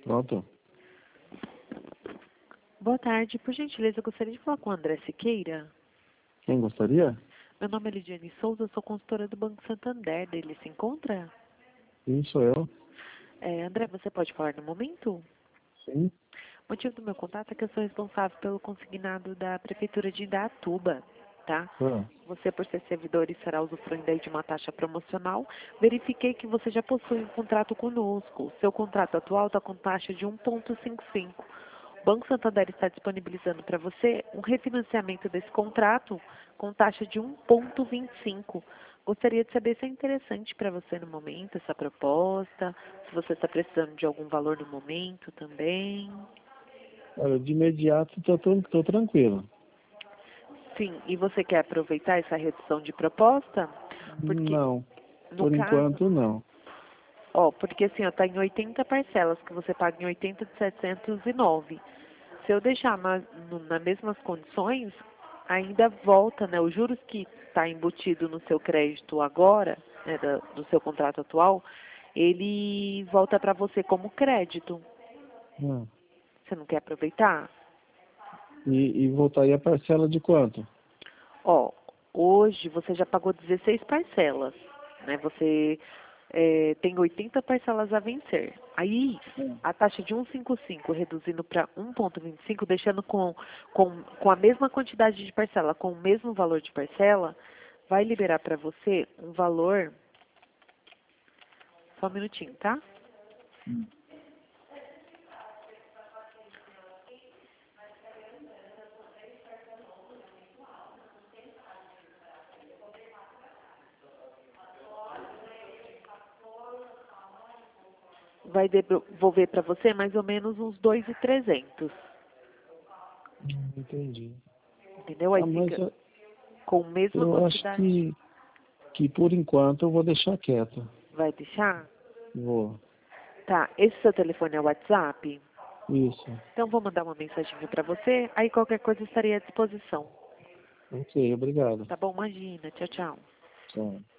Pronto. Boa tarde. Por gentileza, eu gostaria de falar com o André Siqueira. Quem gostaria? Meu nome é Lidiane Souza, eu sou consultora do Banco Santander. Ele se encontra? Sim, sou eu. André, você pode falar no momento? Sim. O motivo do meu contato é que eu sou responsável pelo consignado da Prefeitura de Indaiatuba, tá? Ah, Você, por ser servidor, estará usufruindo aí de uma taxa promocional. Verifiquei que você já possui um contrato conosco. Seu contrato atual está com taxa de 1,55. O Banco Santander está disponibilizando para você um refinanciamento desse contrato com taxa de 1,25. Gostaria de saber se é interessante para você no momento essa proposta, se você está precisando de algum valor no momento também. olha, de imediato tô tranquilo. Sim, e você quer aproveitar essa redução de proposta? Porque, Não, no por caso, enquanto não. porque assim, tá em 80 parcelas, que você paga em 80 de 709. Se eu deixar nas mesmas condições, ainda volta, né? Os juros que está embutido no seu crédito agora, né, do seu contrato atual, ele volta para você como crédito. Ah, Você não quer aproveitar? e voltaria a parcela de quanto? Ó, hoje você já pagou 16 parcelas, né? Você tem 80 parcelas a vencer. Aí, a taxa de 1,55 reduzindo para 1,25, deixando com a mesma quantidade de parcela, com o mesmo valor de parcela, vai liberar para você um valor... Só um minutinho, tá? Vai devolver para você mais ou menos uns 2.300. Entendi. Entendeu? Aí Mas fica com a mesma eu acho quantidade. que por enquanto eu vou deixar quieto. Vai deixar? Vou. Tá, esse seu telefone é o WhatsApp? Isso. Então vou mandar uma mensaginha para você, aí qualquer coisa estarei à disposição. Ok, obrigado. Tá bom? Imagina. Tchau, tchau. Tchau.